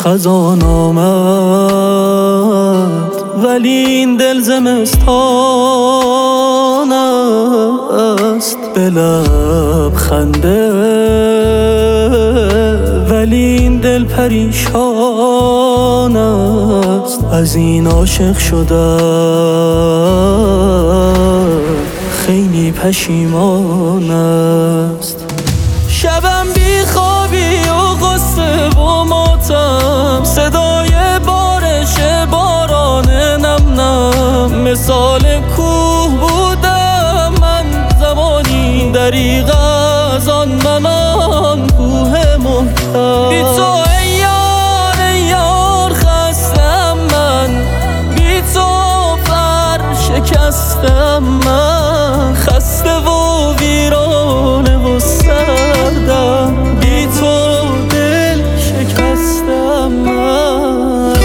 خزان آمد ولی این دل زمستان است، به لب خنده ولی این دل پریشان است. از این عاشق شدم خیلی پشیمان است. شبم بی خوابی و غصه و ماتم، صدای بارش باران نم نم، مثال کوه بودم من زمانی، دریغ از آن من آن کوه محکم. بی تو ای یار ای یار خستم من، بی تو پر شکستم من، خسته و ویرانه و سردم، بی تو دل شکستم من.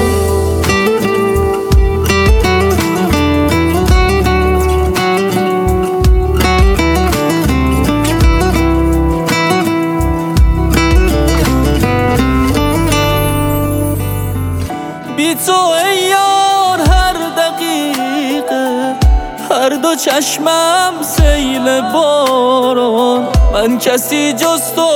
بی تو ای یار هر دقیقه هر دو چشمم سیل باران، من کسی جز تو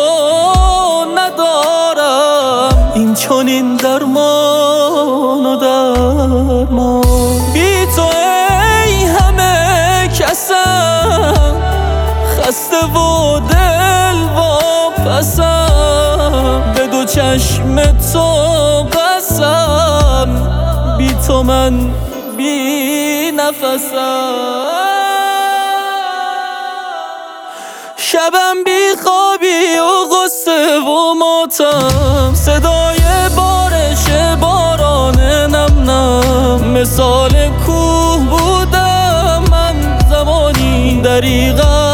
ندارم، این چنین درمان و درمان. بی تو ای همه کسم، خسته و دل واپسم، به دو چشم تو قسم، بی تو من بی نفسم. شبم بی خوابی و غصه و ماتم، صدای بارش باران نم نم، مثال کوه بودم من زمانی، دریغ